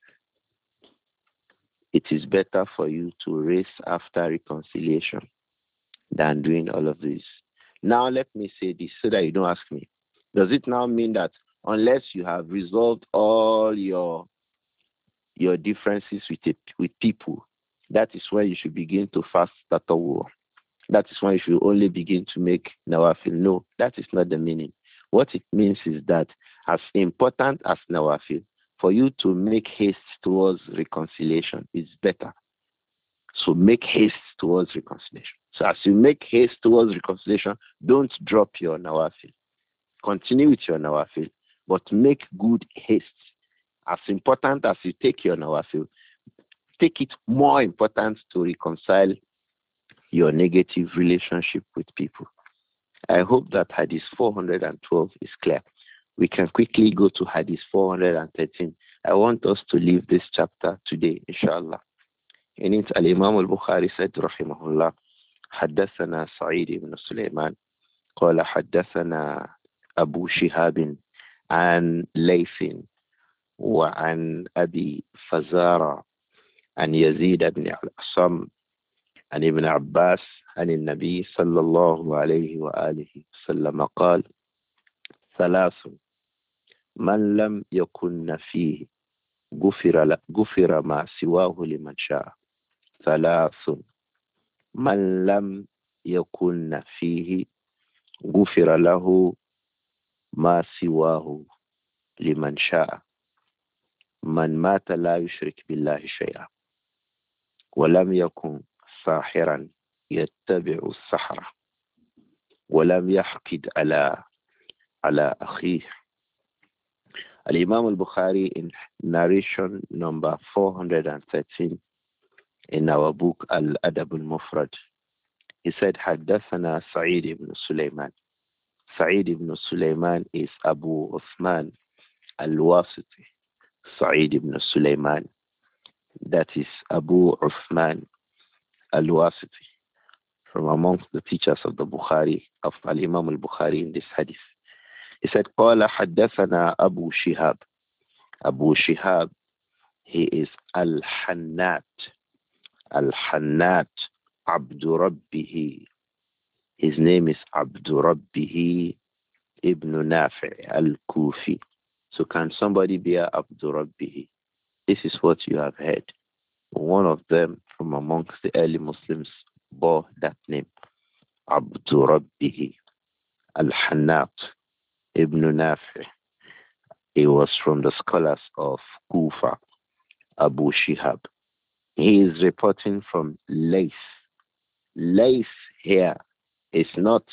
it is better for you to race after reconciliation than doing all of this. Now let me say this so that you don't ask me. Does it now mean that unless you have resolved all your differences with people, that is when you should begin to fast tatawwur? That is when you should only begin to make nawafil? No, that is not the meaning. What it means is that as important as nawafil, for you to make haste towards reconciliation is better. So make haste towards reconciliation. So as you make haste towards reconciliation, don't drop your nawafil. Continue with your nawafil, but make good haste. As important as you take your nawafil, take it more important to reconcile your negative relationship with people. I hope that Hadith 412 is clear. We can quickly go to Hadith 413. I want us to leave this chapter today, inshallah. In it, Al-Imam al-Bukhari said, rahimahullah, حدثنا سعيد بن سليمان قال حدثنا أبو شهاب عن ليث وعن أبي فزارة عن يزيد بن الأصم عن ابن عباس عن النبي صلى الله عليه وآله وسلم قال ثلاث من لم يكن فيه غفر ما سواه لمن شاء. ثلاث من لم يكن فيه غفر له ما سواه لمن شاء من مات لا يشرك بالله شيئا ولم يكن ساحرا يتبع السحرة ولم يحقد على أخيه. Al-Imam al-Bukhari in narration number 413 in our book Al-Adab al-Mufrad, he said, حدثنا سعيد ibn Sulaiman. Sa'id ibn Sulaiman is Abu Uthman al-Wasiti. Sa'id ibn Sulaiman, that is Abu Uthman al-Wasiti, from amongst the teachers of the Bukhari, of Al-Imam al-Bukhari in this hadith. He said, قال حدثنا أبو شهاب. Abu Shihab, he is Al-Hannat. Al-Hannat Abdu Rabbihi. His name is Abdu Rabbihi ibn Nafi' al-Kufi. So can somebody be Abdu Rabbihi? This is what you have heard. One of them from amongst the early Muslims bore that name. Abdu Rabbihi al-Hannat ibn Nafi'. He was from the scholars of Kufa, Abu Shihab. He is reporting from Layth. Layth here is not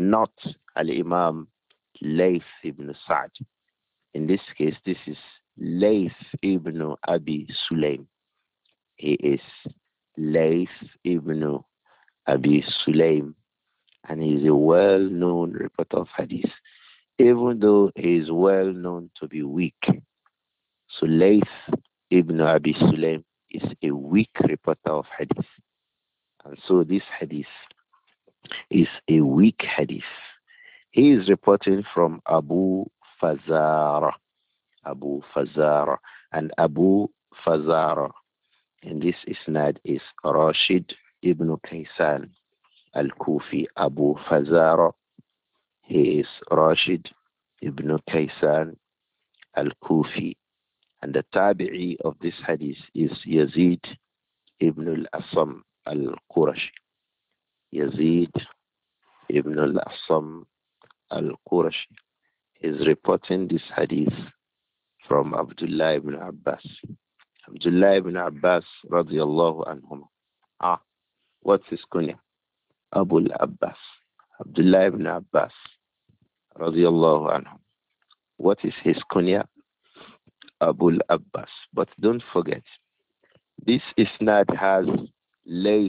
Al-Imam Layth ibn Sa'd. In this case, this is Layth ibn Abi Sulaim. He is Layth ibn Abi Sulaim, and he is a well-known reporter of hadith, even though he is well known to be weak. So Layth ibn Abi Sulaim is a weak reporter of hadith. And so this hadith is a weak hadith. He is reporting from Abu Fazara. Abu Fazara. And Abu Fazara in this isnad is Rashid ibn Kaysan al-Kufi. Abu Fazara, he is Rashid ibn Kaysan al-Kufi. And the tabi'i of this hadith is Yazid ibn al-Asam al-Qurashi. Yazid ibn al-Asam al-Qurashi is reporting this hadith from Abdullah ibn Abbas. Abdullah ibn Abbas radiyallahu anhum. What's his kunya? Abu al-Abbas. Abdullah ibn Abbas radiyallahu anhum. What is his kunya? Abu al-Abbas. But don't forget, this isnad has Layth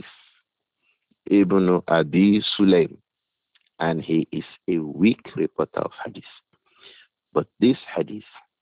ibn Abi Sulaim, and he is a weak reporter of hadith. But this hadith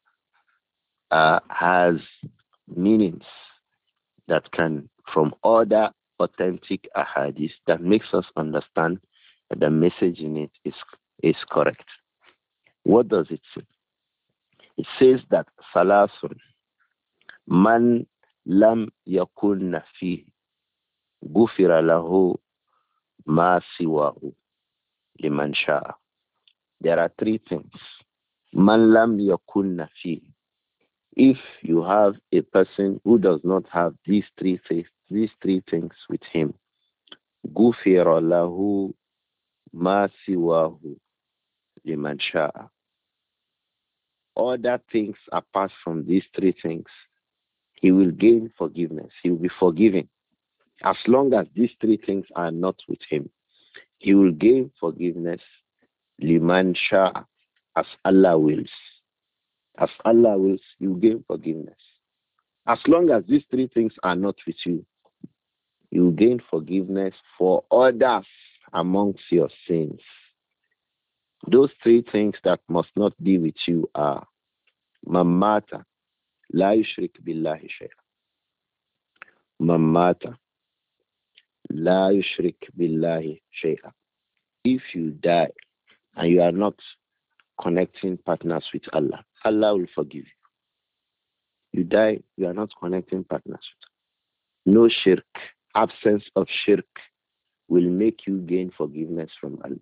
has meanings that can, from other authentic ahadith, that makes us understand that the message in it is correct. What does it say? It says that Salasun man lam yakun fi gufira lahu ma siwahu liman sha'a. There are three things. Man lam yakun fi. If you have a person who does not have these three things with him, gufira lahu ma siwahu liman sha'a. Other things apart from these three things, he will gain forgiveness. He will be forgiven. As long as these three things are not with him, he will gain forgiveness liman sha'a, as Allah wills. As Allah wills, you gain forgiveness. As long as these three things are not with you, you gain forgiveness for others amongst your sins. Those three things that must not be with you are Mamata, la yushrik billahi shay'a. Mamata, la yushrik billahi shay'a. If you die and you are not connecting partners with Allah, Allah will forgive you. You die, you are not connecting partners with Allah. No shirk, absence of shirk will make you gain forgiveness from Allah.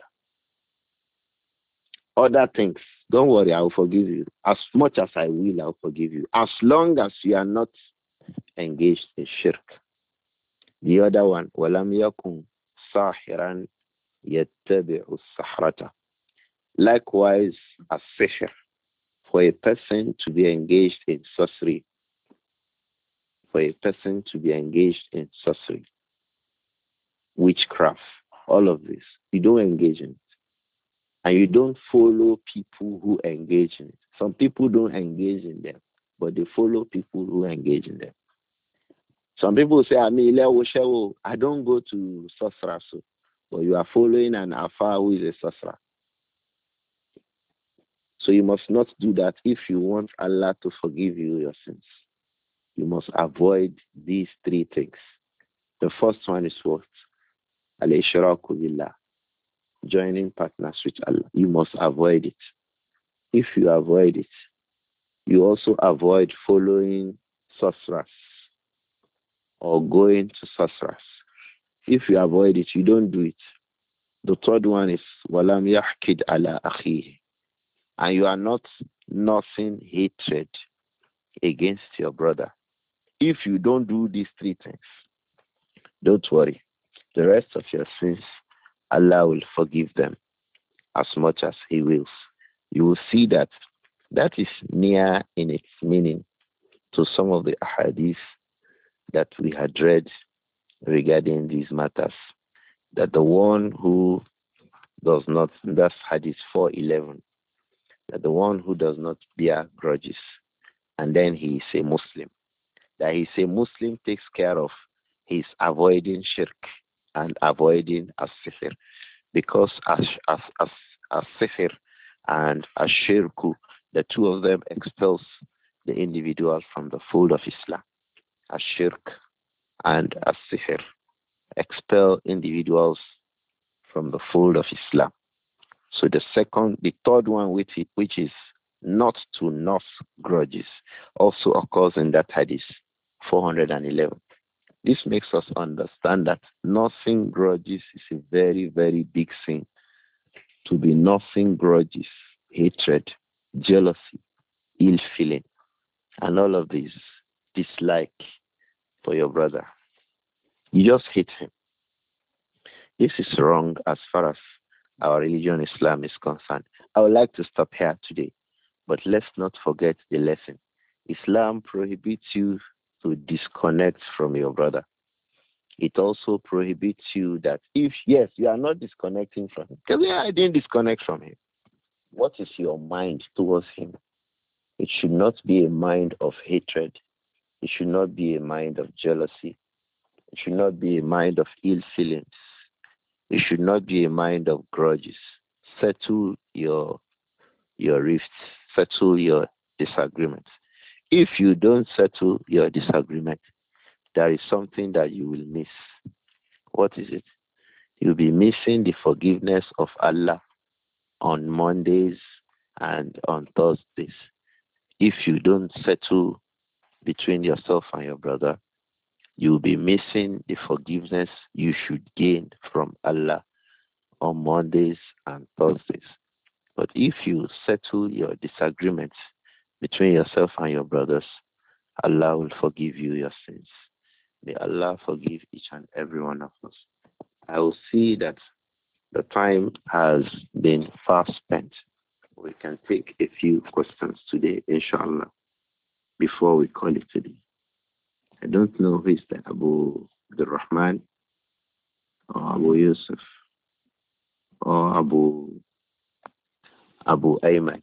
Other things, don't worry, I will forgive you. As much as I will, I will forgive you. As long as you are not engaged in shirk. The other one, وَلَمْ يَكُنْ سَاحِرًا يَتَّبِعُ السَّحْرَةَ. Likewise, as sihr, for a person to be engaged in sorcery, for a person to be engaged in sorcery, witchcraft, all of this, you don't engage in it. And you don't follow people who engage in it. Some people don't engage in them, but they follow people who engage in them. Some people say, I don't go to sorcerer, but you are following an Afa who is a sorcerer. So you must not do that if you want Allah to forgive you your sins. You must avoid these three things. The first one is what? Al-Ishraku billah. Joining partners with Allah. You must avoid it. If you avoid it, you also avoid following sorcerers or going to sorcerers. If you avoid it, you don't do it. The third one is walam yahkid ala akhihi. And you are not nursing hatred against your brother. If you don't do these three things, don't worry. The rest of your sins, Allah will forgive them as much as He wills. You will see that that is near in its meaning to some of the ahadith that we had read regarding these matters. That the one who does not, that's hadith 411, that the one who does not bear grudges, and then he is a Muslim, that he is a Muslim takes care of his avoiding shirk and avoiding as-sihr, because as-sihr and as-shirku, the two of them expels the individual from the fold of Islam. As-shirk and as-sihr expel individuals from the fold of Islam. So the third one, which is not to nurse grudges, also occurs in that hadith 411. This makes us understand that nursing grudges is a very, very big sin. To be nursing grudges, hatred, jealousy, ill feeling, and all of this dislike for your brother. You just hate him. This is wrong as far as our religion, Islam, is concerned. I would like to stop here today, but let's not forget the lesson. Islam prohibits you to disconnect from your brother. It also prohibits you that if, yes, you are not disconnecting from him, because I didn't disconnect from him. What is your mind towards him? It should not be a mind of hatred. It should not be a mind of jealousy. It should not be a mind of ill feelings. It should not be a mind of grudges. Settle your rifts. Settle your disagreements. If you don't settle your disagreement, there is something that you will miss. What is it? You'll be missing the forgiveness of Allah on Mondays and on Thursdays. If you don't settle between yourself and your brother, you'll be missing the forgiveness you should gain from Allah on Mondays and Thursdays. But if you settle your disagreements between yourself and your brothers, Allah will forgive you your sins. May Allah forgive each and every one of us. I will see that the time has been far spent. We can take a few questions today, inshallah, before we call it today. I don't know who is the Abu Rahman or Abu Yusuf or Abu Ayman.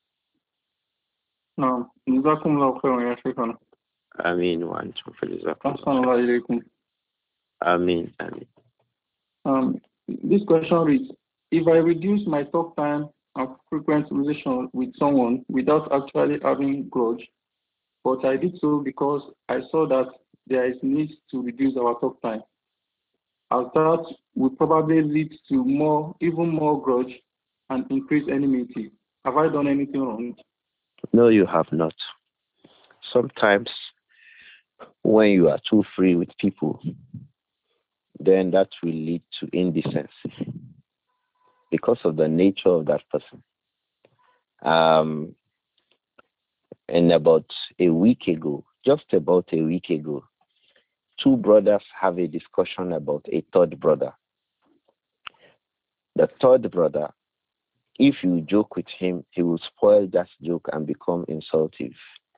نعم جزاكم الله خيرا يا شيخنا. آمين وأنتم فجزاكم أحسن الله إليكم. آمين آمين. This question reads, if I reduce my talk time and frequent relation with someone without actually having grudge, but I did so because I saw that there is need to reduce our talk time, as that would probably lead to even more grudge and increase enmity. Have I done anything wrong? No, you have not. Sometimes when you are too free with people, then that will lead to indecency because of the nature of that person. And about a week ago, just about a week ago, Two brothers have a discussion about a third brother. The third brother, if you joke with him, he will spoil that joke and become insultive.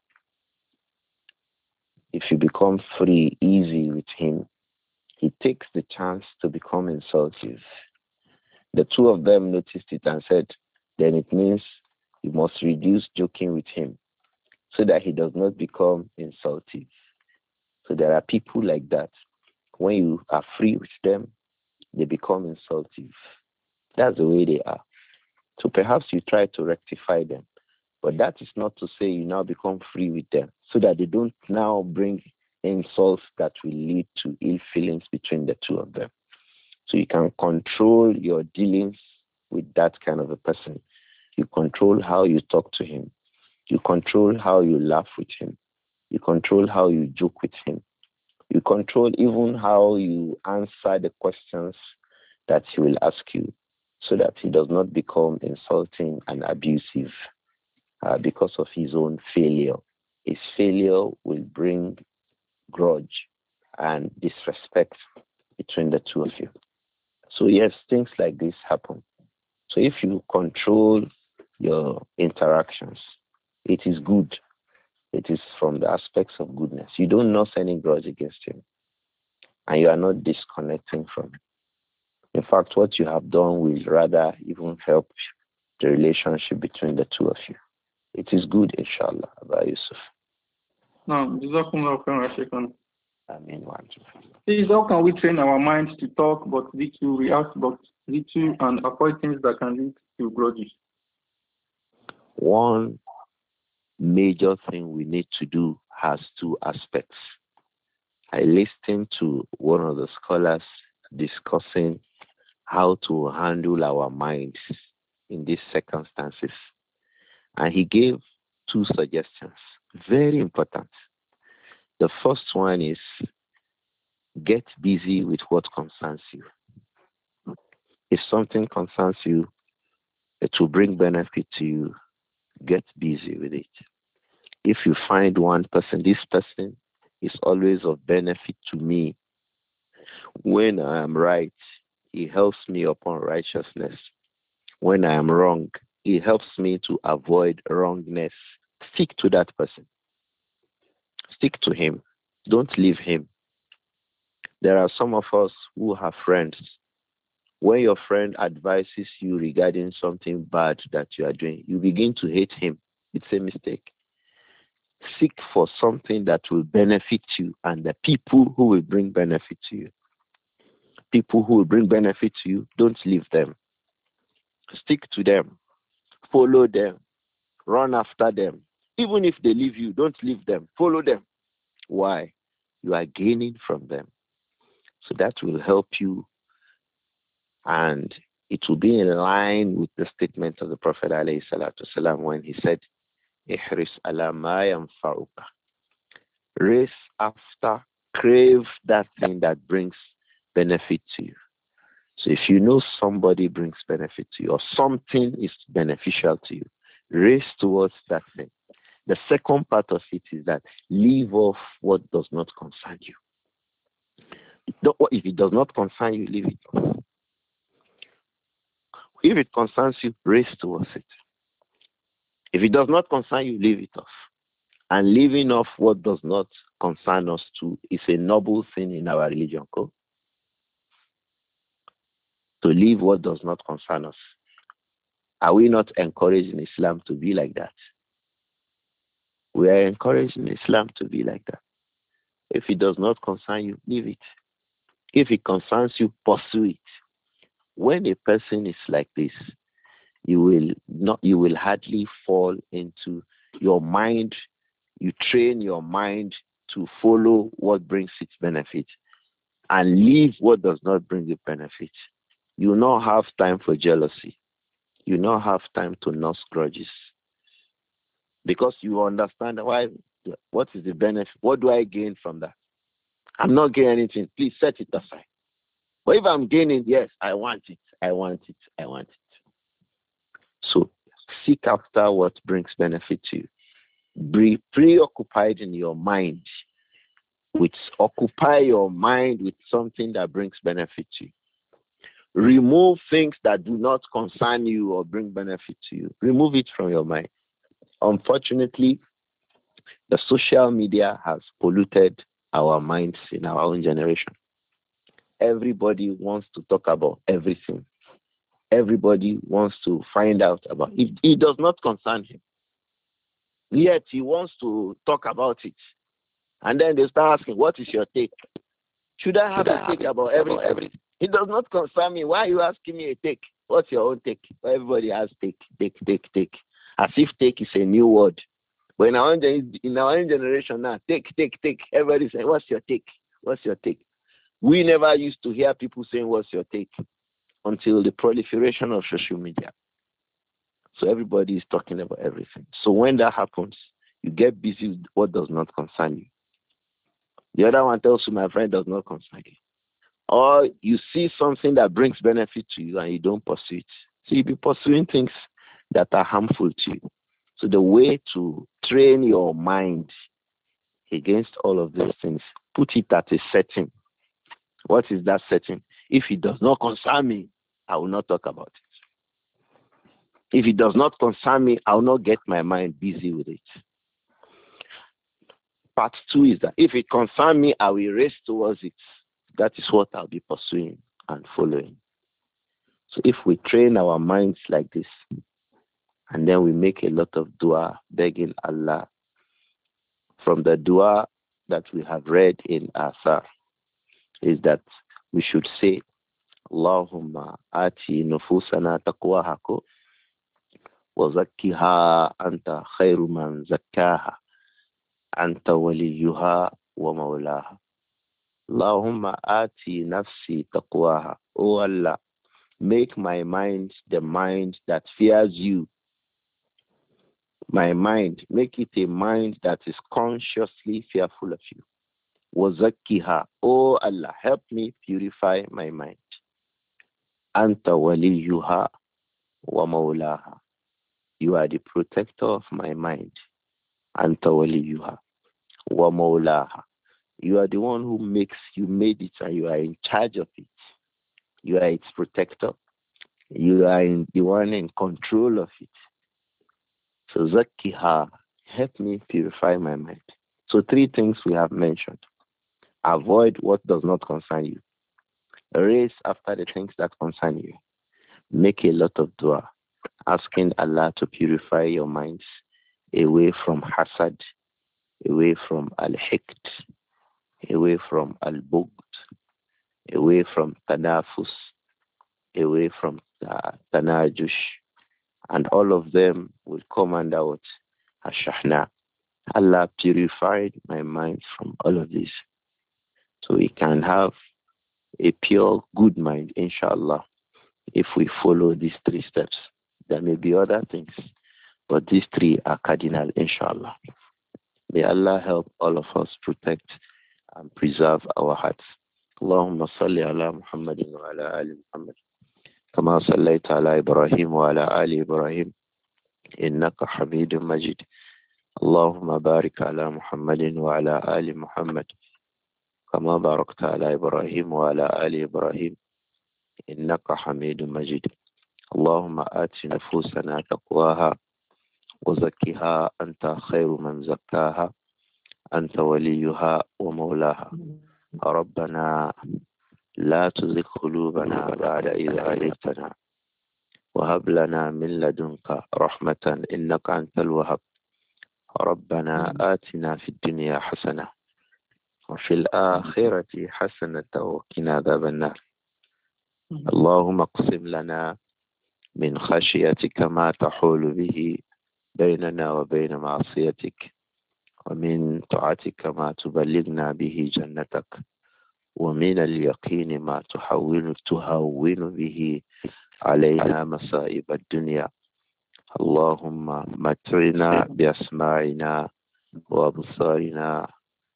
If you become free, easy with him, he takes the chance to become insultive. The two of them noticed it and said, then it means you must reduce joking with him so that he does not become insultive. So there are people like that. When you are free with them, they become insultive. That's the way they are. So perhaps you try to rectify them. But that is not to say you now become free with them so that they don't now bring insults that will lead to ill feelings between the two of them. So you can control your dealings with that kind of a person. You control how you talk to him. You control how you laugh with him. You control how you joke with him. You control even how you answer the questions that he will ask you so that he does not become insulting and abusive because of his own failure. His failure will bring grudge and disrespect between the two of you. So yes, things like this happen. So if you control your interactions, it is good. It is from the aspects of goodness. You don't nurse any grudge against him, and you are not disconnecting from him. In fact, what you have done will rather even help the relationship between the two of you. It is good, inshallah, Abba Yusuf. Now, Jazakumullah khairan, Sheikh. I mean, Please, how can we train our minds to talk but little, react but little, and avoid things that can lead to grudges? One major thing we need to do has two aspects. I listened to one of the scholars discussing how to handle our minds in these circumstances. And he gave two suggestions, very important. The first one is get busy with what concerns you. If something concerns you, it will bring benefit to you, get busy with it. If you find one person, this person is always of benefit to me. When I am right, he helps me upon righteousness. When I am wrong, he helps me to avoid wrongness. Stick to that person. Stick to him. Don't leave him. There are some of us who have friends. When your friend advises you regarding something bad that you are doing, you begin to hate him. It's a mistake. Seek for something that will benefit you and the people who will bring benefit to you. People who will bring benefit to you, don't leave them. Stick to them. Follow them. Run after them. Even if they leave you, don't leave them. Follow them. Why? You are gaining from them. So that will help you, and it will be in line with the statement of the Prophet ﷺ when he said, Ihris ala ma yanfa'uka. Race after, crave that thing that brings benefit to you. So if you know somebody brings benefit to you or something is beneficial to you, race towards that thing. The second part of it is that leave off what does not concern you. If it does not concern you, leave it off. If it concerns you, race towards it. If it does not concern you, leave it off. And leaving off what does not concern us too is a noble thing in our religion. To leave what does not concern us. Are we not encouraged in Islam to be like that? We are encouraged in Islam to be like that. If it does not concern you, leave it. If it concerns you, pursue it. When a person is like this, you will hardly fall into your mind. You train your mind to follow what brings its benefit and leave what does not bring it benefit. You will not have time for jealousy. You will not have time to nurse grudges. Because you understand why. What is the benefit? What do I gain from that? I'm not gaining anything. Please set it aside. But if I'm gaining, yes, I want it. I want it. I want it. So seek after what brings benefit to you. Be preoccupied in your mind Which occupy your mind with something that brings benefit to you. Remove things that do not concern you or bring benefit to you. Remove it from your mind. Unfortunately, the social media has polluted our minds in our own generation. Everybody wants to talk about everything. Everybody wants to find out about it. It does not concern him. Yet he wants to talk about it. And then they start asking, what is your take? Should I have a take about everything? It does not concern me. Why are you asking me a take? What's your own take? Everybody has take. As if take is a new word. But in our own generation now, take. Everybody saying, what's your take? What's your take? We never used to hear people saying, what's your take? Until the proliferation of social media. So everybody is talking about everything. So when that happens, you get busy with what does not concern you. The other one tells you, my friend, does not concern you. Or you see something that brings benefit to you and you don't pursue it. So you'll be pursuing things that are harmful to you. So the way to train your mind against all of these things, put it at a setting. What is that setting? If it does not concern me, I will not talk about it. If it does not concern me, I will not get my mind busy with it. Part 2 is that if it concerns me, I will race towards it. That is what I'll be pursuing and following. So if we train our minds like this, and then we make a lot of dua, begging Allah, from the dua that we have read in Asar, is that we should say, Allahumma ati nufusana taqwaha wa zakkiha anta khairu man zakkaha anta waliyuha wa mawlaha. Allahumma ati nafsi taqwaha. Oh Allah, make my mind the mind that fears you. My mind, make it a mind that is consciously fearful of you. Wazakkiha. Oh Allah, help me purify my mind. Anta waliyuha wa mawlaha. You are the protector of my mind. Anta waliyuha wa mawlaha. You are the one who made it and you are in charge of it. You are its protector. You are the one in control of it. So zakkiha, help me purify my mind. So 3 things we have mentioned. Avoid what does not concern you. Race after the things that concern you. Make a lot of dua, asking Allah to purify your minds away from hasad, away from al-hiqt, away from al-bughd, away from tanafus, away from tanajush, and all of them will come under what? Ashahna. Allah purified my mind from all of this. So we can have a pure, good mind, inshallah, if we follow these 3 steps. There may be other things, but these 3 are cardinal, inshallah. May Allah help all of us protect and preserve our hearts. Allahumma salli ala Muhammadin wa ala ali Muhammad. كما صليت على إبراهيم وعلى آل إبراهيم إنك حميد مجيد. اللهم بارك على محمد وعلى آل محمد كما باركت على إبراهيم وعلى آل إبراهيم إنك حميد مجيد. اللهم آت نفوسنا تقواها وزكها أنت خير من زكاها أنت وليها ومولاها. ربنا لا تزغ قلوبنا بعد إذ هديتنا وهب لنا من لدنك رحمة إنك أنت الوهاب. ربنا آتنا في الدنيا حسنة وفي الآخرة حسنة وقنا عذاب النار. اللهم اقسم لنا من خشيتك ما تحول به بيننا وبين معصيتك ومن طاعتك ما تبلغنا به جنتك ومن اليقين ما تهون به علينا مصائب الدنيا. اللهم متعنا بأسماعنا وأبصارنا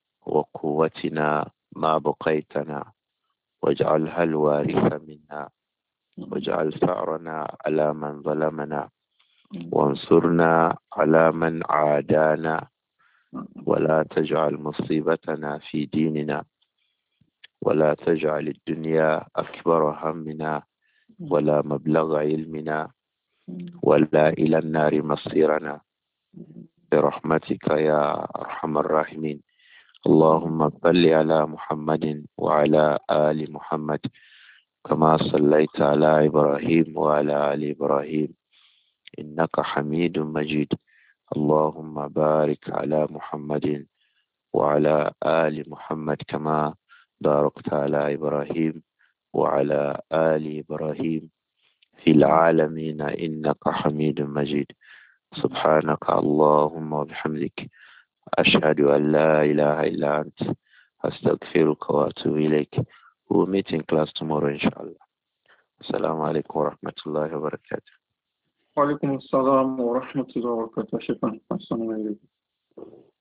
وقوتنا ما بقيتنا واجعلها الوارث منا واجعل ثأرنا على من ظلمنا وانصرنا على من عادانا ولا تجعل مصيبتنا في ديننا ولا تجعل الدنيا أكبر همنا ولا مبلغ علمنا ولا إلى النار مصيرنا برحمتك يا أرحم الراحمين. اللهم صل على محمد وعلى آل محمد كما صليت على إبراهيم وعلى آل إبراهيم إنك حميد مجيد. اللهم بارك على محمد وعلى آل محمد كما باركت على إبراهيم وعلى آل إبراهيم في العالمين إنك حميد مجيد. سبحانك اللهم وبحمدك أشهد أن لا إله إلا أنت أستغفرك وأتوب إليك. We'll meet in class tomorrow inshallah. Assalamu alaikum wa rahmatullahi wa barakatuh. وعليكم السلام ورحمة الله وبركاته. شكرا.